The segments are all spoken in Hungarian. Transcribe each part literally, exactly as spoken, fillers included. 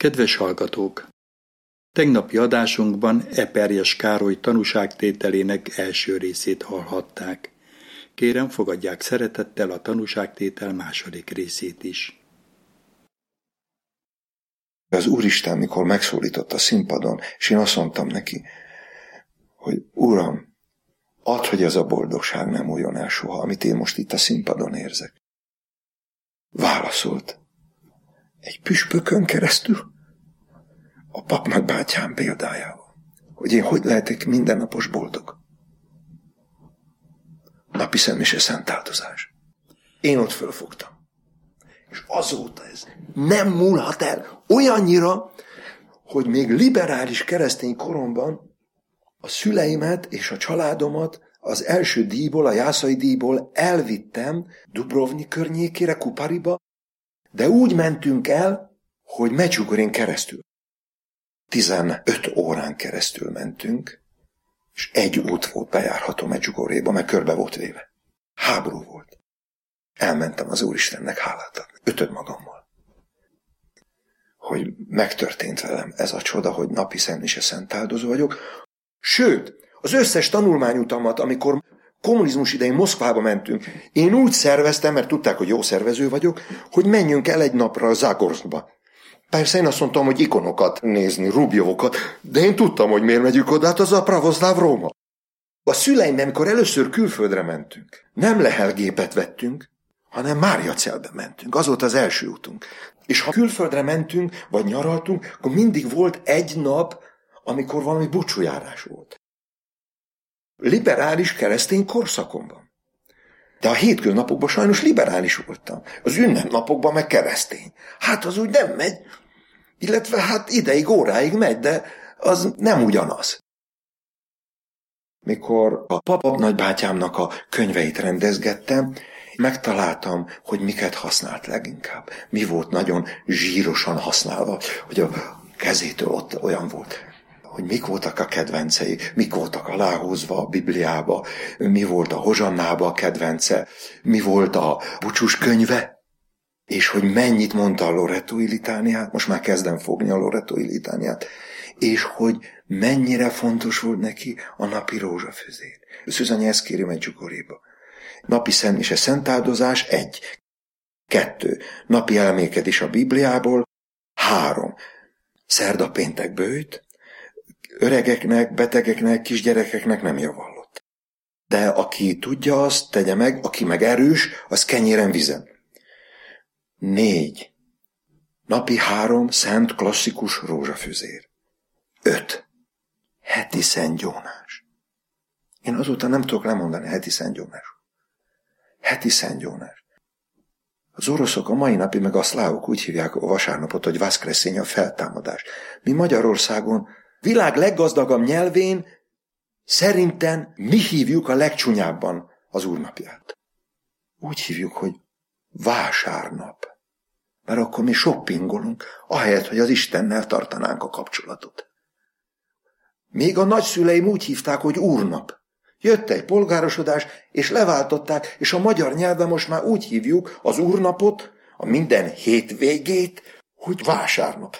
Kedves hallgatók! Tegnapi adásunkban Eperjes Károly tanúságtételének első részét hallhatták. Kérem, fogadják szeretettel a tanúságtétel második részét is. Az Úristen, mikor megszólított a színpadon, és én azt mondtam neki, hogy Uram, add, hogy ez a boldogság nem múljon el soha, amit én most itt a színpadon érzek. Válaszolt. Egy püspökön keresztül? A Pap Nagybátyám példájával. Hogy én hogy lehetek mindennapos boldog? Napi szemmise szent áldozás. Én ott fölfogtam. És azóta ez nem múlhat el olyannyira, hogy még liberális keresztény koromban a szüleimet és a családomat az első díjból, a jászai díjból elvittem Dubrovnik környékére, Kupariba, de úgy mentünk el, hogy Medjugorjén keresztül. tizenöt órán keresztül mentünk, és egy út volt bejárható Medjugorjéba, mert körbe volt véve. Háború volt. Elmentem az Úristennek hálát adni. Ötöd magammal. Hogy megtörtént velem ez a csoda, hogy napi szemmise szent áldozó vagyok. Sőt, az összes tanulmányutamat, amikor kommunizmus idején Moszkvába mentünk, én úgy szerveztem, mert tudták, hogy jó szervező vagyok, hogy menjünk el egy napra a Zágorszkba. Persze én azt mondtam, hogy ikonokat nézni, Rubjovokat, de én tudtam, hogy miért megyünk oda, hát az a pravoszláv Róma. A szüleim, amikor először külföldre mentünk, nem lehelgépet vettünk, hanem Máriacelbe mentünk. Az volt az első útunk. És ha külföldre mentünk, vagy nyaraltunk, akkor mindig volt egy nap, amikor valami búcsújárás volt. Liberális keresztény korszakomban. De a hétköznapokban sajnos liberális voltam. Az ünnepnapokban meg keresztény. Hát az úgy nem megy. Illetve hát ideig, óráig megy, de az nem ugyanaz. Mikor a Pap Nagybátyámnak a könyveit rendezgettem, megtaláltam, hogy miket használt leginkább. Mi volt nagyon zsírosan használva, hogy a kezétől ott olyan volt, hogy mik voltak a kedvencei, mik voltak aláhúzva a Bibliába, mi volt a Hozsannába a kedvence, mi volt a búcsús könyve, és hogy mennyit mondta a Lorettoi litániát, most már kezdem fogni a Lorettoi litániát, és hogy mennyire fontos volt neki a napi rózsafőzér. Szűzanya ezt kéri Medjugorjéba. Napi szemmise szent áldozás, egy. Kettő. Napi elmékedés a Bibliából, három. Szerda péntek bőjt, öregeknek, betegeknek, kisgyerekeknek nem javallott. De aki tudja, azt tegye meg, aki meg erős, az kenyéren vizen. Négy. Napi három szent klasszikus rózsafőzér. Öt. Heti szentgyónás. Én azóta nem tudok lemondani heti szentgyónás. Heti szentgyónás. Az oroszok a mai napig, meg a szlávok úgy hívják a vasárnapot, hogy Vaszkreszény, a feltámadás. Mi Magyarországon világ leggazdagabb nyelvén szerintem mi hívjuk a legcsúnyábban az úrnapját. Úgy hívjuk, hogy vásárnap. Mert akkor mi shoppingolunk, ahelyett, hogy az Istennel tartanánk a kapcsolatot. Még a nagyszüleim úgy hívták, hogy úrnap. Jött egy polgárosodás, és leváltották, és a magyar nyelven most már úgy hívjuk az úrnapot, a minden hétvégét, hogy vásárnap.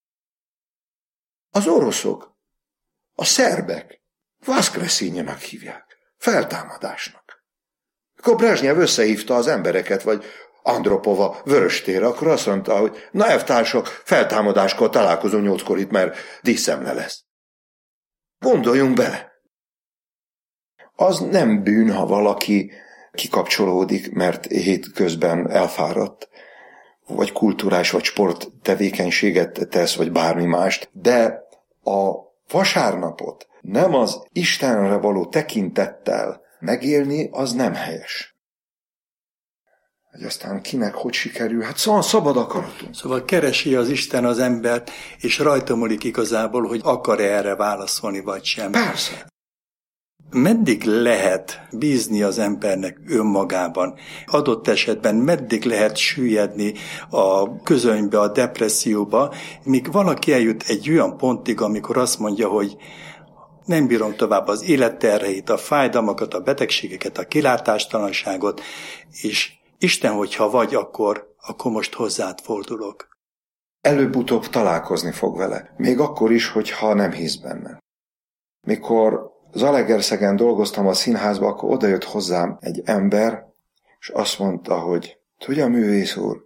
Az oroszok, a szerbek Vaszkreszényenek hívják, feltámadásnak. Akkor Brezsnyev összehívta az embereket, vagy Andropova Vöröstérre, akkor azt mondta, hogy na elvtársak, feltámadáskor találkozunk nyolckor itt, mert díszemle lesz. Gondoljunk bele. Az nem bűn, ha valaki kikapcsolódik, mert hétközben elfáradt, vagy kulturális, vagy sport tevékenységet tesz, vagy bármi mást, de a vasárnapot nem az Istenre való tekintettel megélni, az nem helyes. Hogy aztán kinek hogy sikerül, hát szóval szabad akaratunk. Szóval keresi az Isten az embert, és rajta múlik igazából, hogy akar-e erre válaszolni, vagy sem. Persze. Meddig lehet bízni az embernek önmagában? Adott esetben meddig lehet süllyedni a közönybe, a depresszióba, míg valaki eljut egy olyan pontig, amikor azt mondja, hogy nem bírom tovább az életterheit, a fájdalmakat, a betegségeket, a kilátástalanságot, és Isten, hogyha vagy, akkor, akkor most hozzád fordulok. előbb-utóbb találkozni fog vele. Még akkor is, hogyha nem hisz benne. Mikor Zalaegerszegen dolgoztam a színházba, akkor odajött hozzám egy ember, és azt mondta, hogy tudja, művész úr,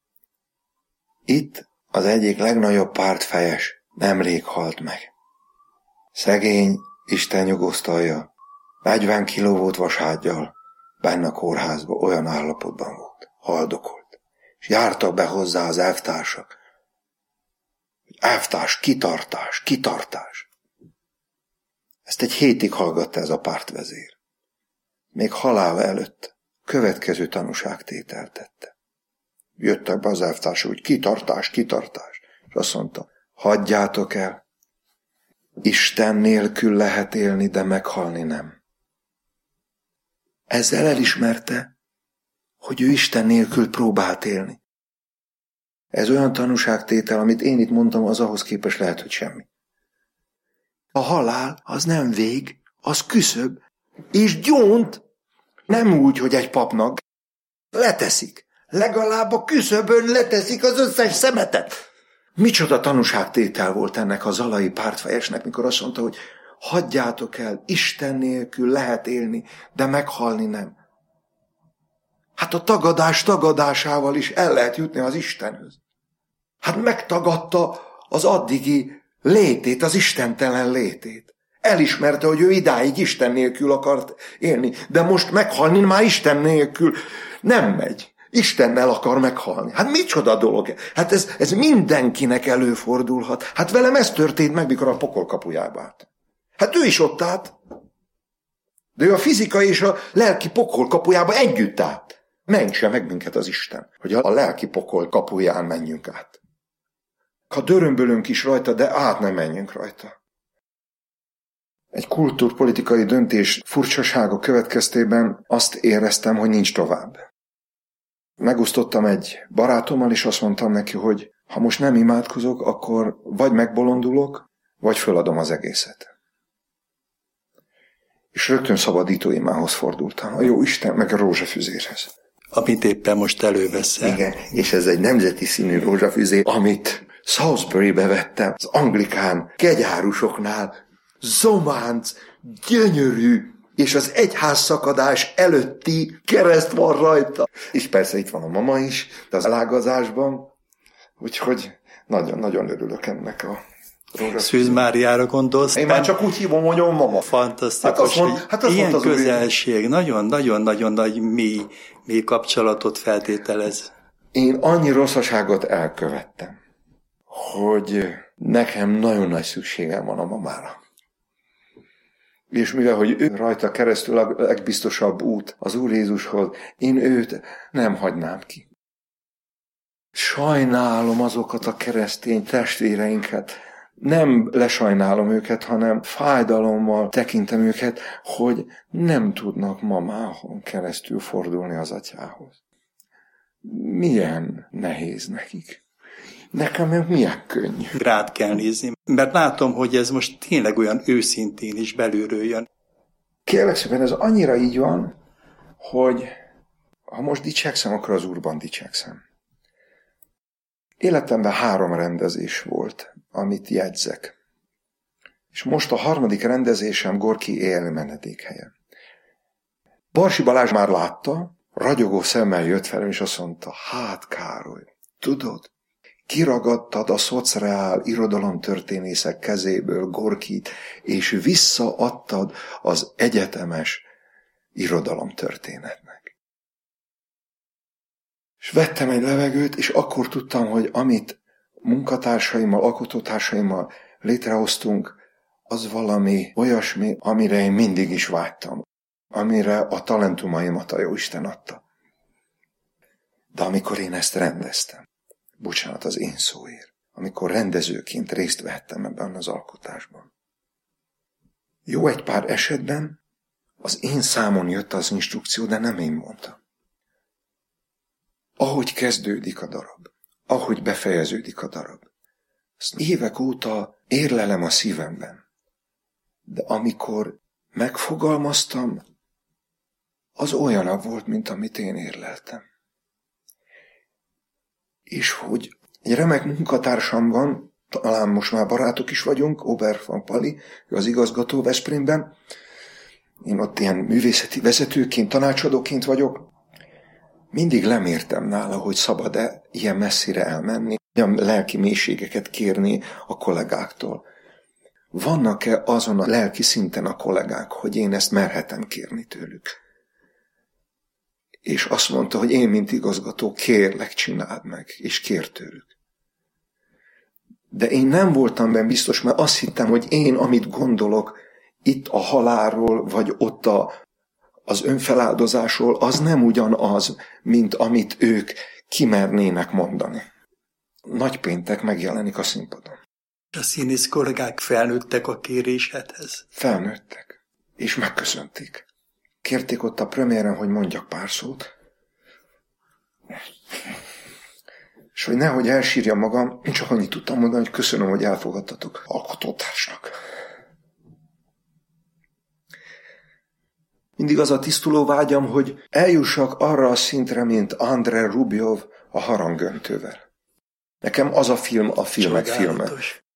itt az egyik legnagyobb pártfejes nemrég halt meg. Szegény, Isten nyugosztalja, negyven kiló volt vasárgyal, benne a kórházban olyan állapotban volt, haldokolt. És jártak be hozzá az elvtársak. Elvtárs, kitartás, kitartás. Ezt egy hétig hallgatta ez a pártvezér. Még halála előtt következő tanúságtételt tette. Jöttek be az elvtársak, hogy kitartás, kitartás. És azt mondta, hagyjátok el, Isten nélkül lehet élni, de meghalni nem. Ezzel elismerte, hogy ő Isten nélkül próbált élni. Ez olyan tanúságtétel, amit én itt mondtam, az ahhoz képest lehet, hogy semmi. A halál az nem vég, az küszöb, és gyónt, nem úgy, hogy egy papnak leteszik. Legalább a küszöbön leteszik az összes szemetet. Micsoda tanúságtétel volt ennek a zalai pártfejesnek, mikor azt mondta, hogy hagyjátok el, Isten nélkül lehet élni, de meghalni nem. Hát a tagadás tagadásával is el lehet jutni az Istenhöz. Hát megtagadta az addigi létét, az istentelen létét. Elismerte, hogy ő idáig Isten nélkül akart élni, de most meghalni már Isten nélkül nem megy. Istennel akar meghalni. Hát micsoda dolog? Hát ez, ez mindenkinek előfordulhat. Hát velem ez történt meg, mikor a pokol kapujába állt. Hát ő is ott állt. De ő a fizikai és a lelki pokol kapujába együtt állt. Mentse meg minket az Isten, hogy a lelki pokol kapuján menjünk át. Ha dörömbölünk is rajta, de át nem menjünk rajta. Egy kultúrpolitikai döntés furcsasága következtében azt éreztem, hogy nincs tovább. Megosztottam egy barátommal, és azt mondtam neki, hogy ha most nem imádkozok, akkor vagy megbolondulok, vagy föladom az egészet. És rögtön szabadító imához fordultam, a jó Isten meg a rózsafüzérhez. Amit éppen most előveszel. Igen, és ez egy nemzeti színű rózsafüzér, amit Salisburybe vettem, az anglikán kegyárusoknál, zománc, gyönyörű, és az egyházszakadás előtti kereszt van rajta. És persze itt van a mama is, de az elágazásban, úgyhogy nagyon-nagyon örülök ennek a rózsafűzérnek. Szűz Máriára gondolsz? Én már csak úgy hívom, hogy a mama. Fantasztikus, hát mond, hát ilyen közelség, nagyon-nagyon-nagyon nagy mély, mély kapcsolatot feltételez. Én annyi rosszaságot elkövettem, hogy nekem nagyon nagy szükségem van a mamára. És mivel, hogy ő rajta keresztül a legbiztosabb út az Úr Jézushoz, én őt nem hagynám ki. Sajnálom azokat a keresztény testvéreinket, nem lesajnálom őket, hanem fájdalommal tekintem őket, hogy nem tudnak mamáhon keresztül fordulni az atyához. Milyen nehéz nekik. Nekem meg milyen könnyű. Rád kell nézni, mert látom, hogy ez most tényleg olyan őszintén is belülről jön. Kérlek szépen, ez annyira így van, hogy ha most dicsekszem, akkor az Úrban dicsekszem. Életemben három rendezés volt, amit jegyzek. És most a harmadik rendezésem Gorki élni menedékhelyen. Barsi Balázs már látta, ragyogó szemmel jött fel, és azt mondta, hát Károly, tudod, kiragadtad a szocreál irodalomtörténészek kezéből Gorkit, és visszaadtad az egyetemes irodalomtörténetnek. És vettem egy levegőt, és akkor tudtam, hogy amit munkatársaimmal, alkotótársaimmal létrehoztunk, az valami olyasmi, amire én mindig is vágytam, amire a talentumaimat a Jóisten adta. De amikor én ezt rendeztem, bocsánat az én szóért, amikor rendezőként részt vehettem ebben az alkotásban. Jó egy pár esetben az én számon jött az instrukció, de nem én mondtam. Ahogy kezdődik a darab, ahogy befejeződik a darab, azt évek óta érlelem a szívemben. De amikor megfogalmaztam, az olyanabb volt, mint amit én érleltem. És hogy Egy remek munkatársam van, talán most már barátok is vagyunk, Ober van Pali, ő az igazgató Veszprémben. Én ott ilyen művészeti vezetőként, tanácsadóként vagyok. Mindig lemértem nála, hogy szabad-e ilyen messzire elmenni, olyan lelki mélységeket kérni a kollégáktól. Vannak-e azon a lelki szinten a kollégák, hogy én ezt merhetem kérni tőlük? És azt mondta, hogy én, mint igazgató, kérlek, csináld meg, és kér tőlük. De én nem voltam benne biztos, mert azt hittem, hogy én, amit gondolok itt a halálról, vagy ott a, az önfeláldozásról, az nem ugyanaz, mint amit ők kimernének mondani. Nagypéntek megjelenik a színpadon. A színész kollégák felnőttek a kérésedhez? Felnőttek, és megköszönték. Kérték ott a premiéren, hogy mondjak pár szót, és hogy nehogy elsírja magam, én csak annyit tudtam mondani, hogy köszönöm, hogy elfogadtatok alkotótársnak. Mindig az a tisztuló vágyam, hogy eljussak arra a szintre, mint Andrei Rublev a Harangöntővel. Nekem az a film a filmek filme.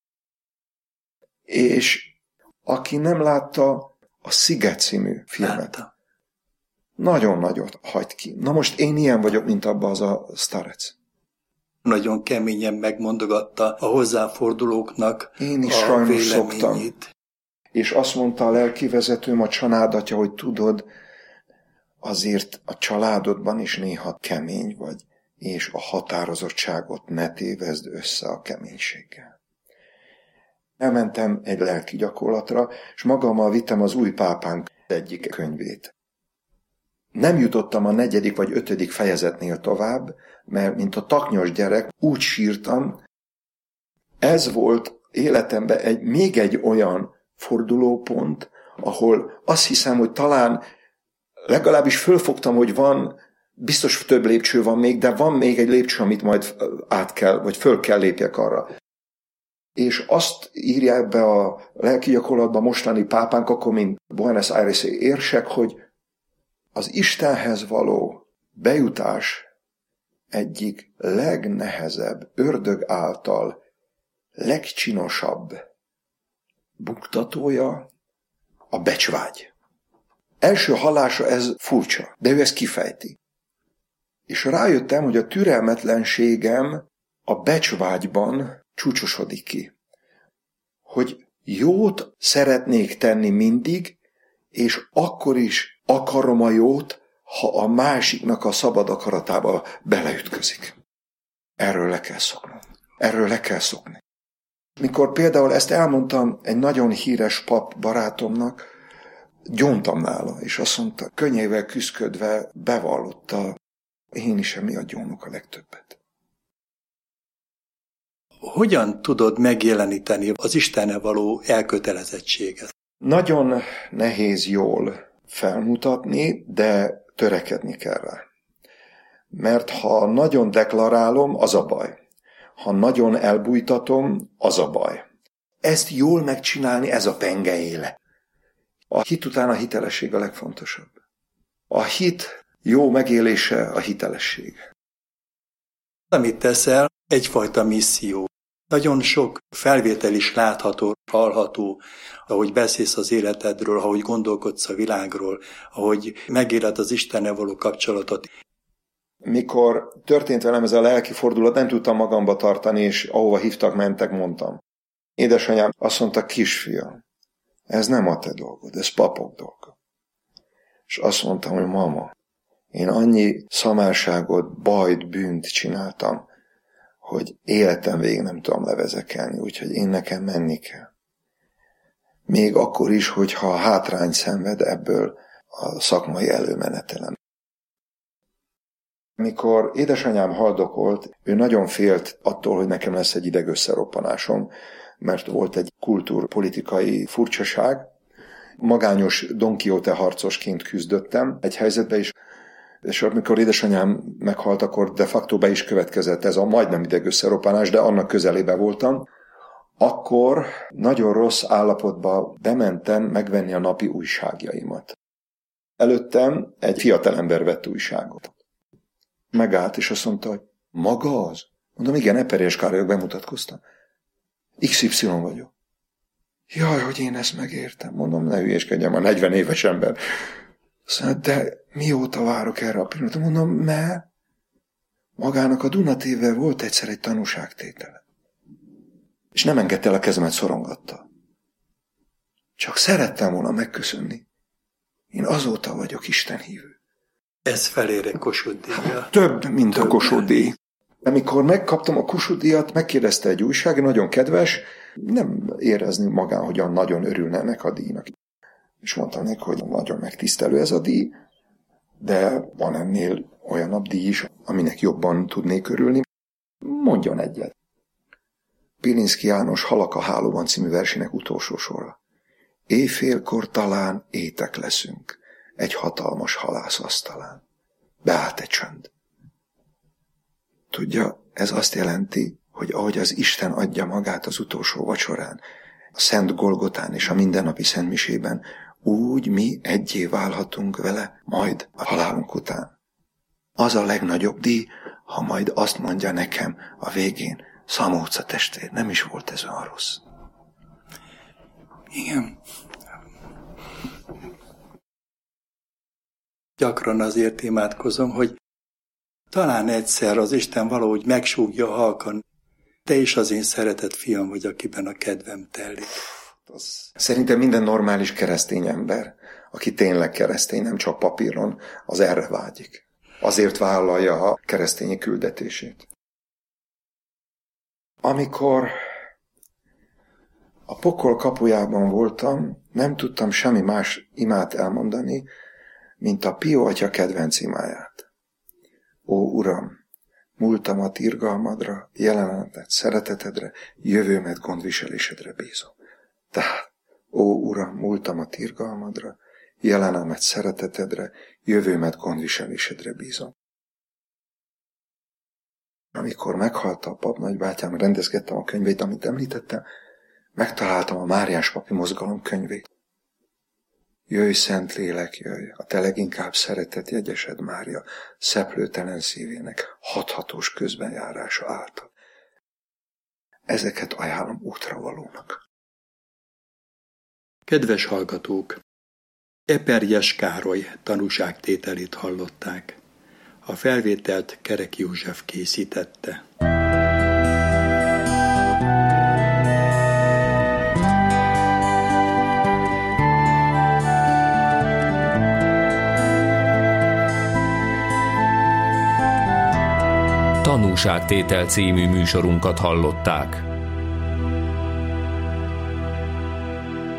És aki nem látta a Sziget című filmet, látta. Nagyon nagyot hagy ki. Na most én ilyen vagyok, mint abban az a Starec. Nagyon keményen megmondogatta a hozzáfordulóknak én is a sajnos véleményét. Szoktam. És azt mondta a lelkivezetőm, a családatja, hogy tudod, azért a családodban is néha kemény vagy, és a határozottságot ne tévezd össze a keménységgel. Elmentem egy lelki gyakorlatra, és magammal vittem az új pápánk egyik könyvét. Nem jutottam a negyedik vagy ötödik fejezetnél tovább, mert mint a taknyos gyerek úgy sírtam. Ez volt életemben egy, még egy olyan fordulópont, ahol azt hiszem, hogy talán legalábbis fölfogtam, hogy van, biztos több lépcső van még, de van még egy lépcső, amit majd át kell, vagy föl kell lépjek arra. És azt írják be a lelki gyakorlatban mostani pápánk, akkor mint Buenos Aires-i érsek, hogy az Istenhez való bejutás egyik legnehezebb, ördög által legcsinosabb buktatója a becsvágy. Első hallásra ez furcsa, de ő ezt kifejti. És rájöttem, hogy a türelmetlenségem a becsvágyban csúcsosodik ki. Hogy jót szeretnék tenni mindig, és akkor is akarom a jót, ha a másiknak a szabad akaratába beleütközik. Erről le kell szoknom. Erről le kell szokni. Mikor például ezt elmondtam egy nagyon híres pap barátomnak, gyóntam nála, és azt mondta, könnyével küszködve bevallotta, én is emiatt gyónok a legtöbbet. Hogyan tudod megjeleníteni az Istennel való elkötelezettséget? Nagyon nehéz jól felmutatni, de törekedni kell rá. Mert ha nagyon deklarálom, az a baj. Ha nagyon elbújtatom, az a baj. Ezt jól megcsinálni, ez a penge éle. A hit után a hitelesség a legfontosabb. A hit jó megélése a hitelesség. Amit teszel, egyfajta misszió. Nagyon sok felvétel is látható, hallható, ahogy beszélsz az életedről, ahogy gondolkodsz a világról, ahogy megéled az Istennel való kapcsolatot. Mikor történt velem ez a lelki fordulat, nem tudtam magamba tartani, és ahova hívtak, mentek, mondtam. Édesanyám azt mondta, kisfiam, ez nem a te dolgod, ez papok dolga. És azt mondtam, hogy mama, én annyi szamárságot, bajt, bűnt csináltam, hogy életem végig nem tudom levezekelni, úgyhogy én nekem menni kell. Még akkor is, hogyha hátrány szenved ebből a szakmai előmenetelem. Mikor édesanyám haldokolt, ő nagyon félt attól, hogy nekem lesz egy ideg összeroppanásom, mert volt egy kultúrpolitikai furcsaság. Magányos Don Quixote harcosként küzdöttem egy helyzetbe is, és amikor édesanyám meghalt, akkor de facto be is következett ez a majdnem ideg összeroppanás, de annak közelébe voltam. Akkor nagyon rossz állapotba bementem megvenni a napi újságjaimat. Előttem egy fiatalember vett újságot. Megállt, és azt mondta, hogy maga az? Mondom, igen, Eperjes Károlyok, bemutatkoztam. iksz ipszilon vagyok. Jaj, hogy én ezt megértem. Mondom, ne hülyéskedjem, a negyven éves ember. Szóval, de mióta várok erre a pillanatot? Mondom, mert magának a Duna té vével volt egyszer egy tanúságtétele. És nem engedte el a kezemet, szorongatta. Csak szerettem volna megköszönni. Én azóta vagyok Isten hívő. Ez felér egy Kossuth díjra. Több, mint Több. a Kossuth díj. Amikor megkaptam a Kossuth díjat, megkérdezte egy újság, nagyon kedves, nem érezni magán, hogyan nagyon örülne ennek a díjnak. És mondtam neki, hogy nagyon megtisztelő ez a díj, de van ennél olyanabb díj is, aminek jobban tudnék örülni. Mondjon egyet. Pilinszky János Halak a hálóban című versének utolsó sora. Éjfélkor talán étek leszünk egy hatalmas halász asztalán. Beállt egy csönd. Tudja, ez azt jelenti, hogy ahogy az Isten adja magát az utolsó vacsorán, a Szent Golgotán és a mindennapi szentmisében, úgy mi egyé válhatunk vele majd a halálunk után. Az a legnagyobb díj, ha majd azt mondja nekem a végén, Szamóca testvér, nem is volt ez olyan rossz. Igen. Gyakran azért imádkozom, hogy talán egyszer az Isten valahogy megsúgja halkan, te is az én szeretett fiam vagy, akiben a kedvem telik. Szerintem minden normális keresztény ember, aki tényleg keresztény, nem csak papíron, az erre vágyik. Azért vállalja a keresztényi küldetését. Amikor a pokol kapujában voltam, nem tudtam semmi más imát elmondani, mint a Pio atya kedvenc imáját. Ó, Uram, múltamat irgalmadra, jelenetet szeretetedre, jövőmet gondviselésedre bízom. Tehát, ó, Uram, múltamat irgalmadra, jelenemet szeretetedre, jövőmet gondviselésedre bízom. Amikor meghalt a pap nagybátyám, rendezgettem a könyvét, amit említettem, megtaláltam a Máriás papi mozgalom könyvét. Jöjj, Szent Lélek, jöjj, a te leginkább szeretett jegyesed Mária, szeplőtelen szívének hathatós közbenjárása által. Ezeket ajánlom útravalónak. Kedves hallgatók! Eperjes Károly tanúságtételét hallották. A felvételt Kerek József készítette. Tanúságtétel című műsorunkat hallották.